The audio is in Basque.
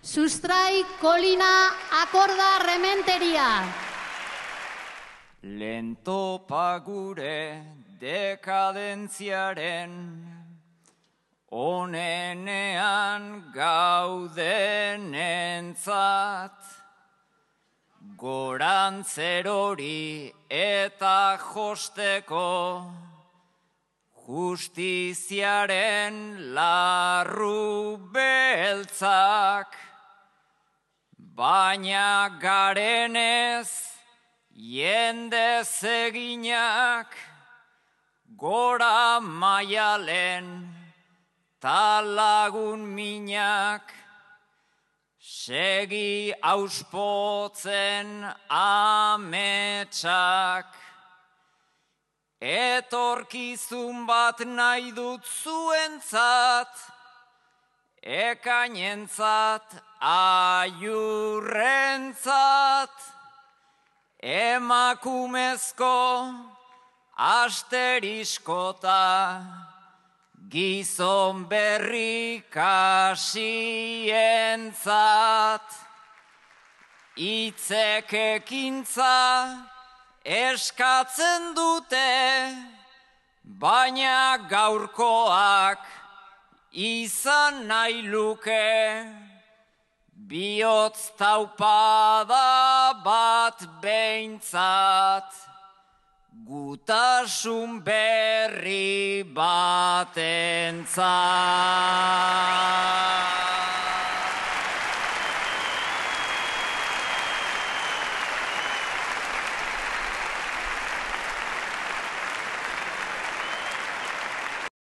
Sustrai Kolina Akorda Rementeria. Lentopa gure dekadentziaren onenean gaudenentzat, gorantzerori eta josteko justiziaren larru beltzak, baina garenez jende zeginak gora maialen talagun minak segi auspotzen ametsak. Etorkizun bat nahi dut zuentzat, ekainentzat, aiurrentzat, emakumezko asteriskota, gizon berri kasientzat, hitzek ekintza eskatzen dute, baina gaurkoak izan nahi luke, bihotz taupada bat behintzat, gutasun berri batentzat.